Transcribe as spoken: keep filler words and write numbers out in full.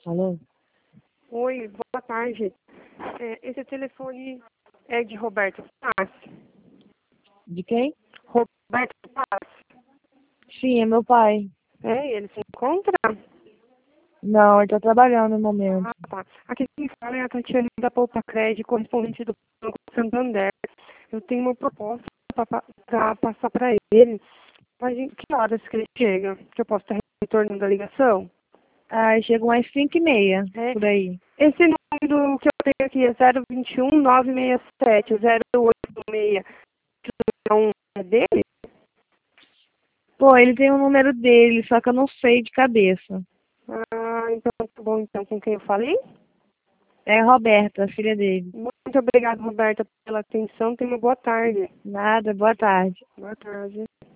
Alô? Oi, boa tarde. É, esse telefone é de Roberto Paz? De quem? Roberto Paz? Sim, é meu pai. É, ele se encontra? Não, ele tá trabalhando no momento. Ah, tá. Aqui quem fala é a Tatiana da Poupa Crédito, correspondente do Banco Santander. Eu tenho uma proposta para passar para ele. Mas em que horas que ele chega? Que eu posso estar retornando a ligação? Ah, chega umas cinco e meia, É, por aí. esse número que eu tenho aqui é zero vinte e um, nove seis sete, zero oito seis. É um é dele? Pô, ele tem o número dele, só que eu não sei de cabeça. Ah, então tá bom. Então, com quem eu falei? É a Roberta, a filha dele. Muito obrigada, Roberta, pela atenção. Tenha uma boa tarde. Nada, boa tarde. Boa tarde.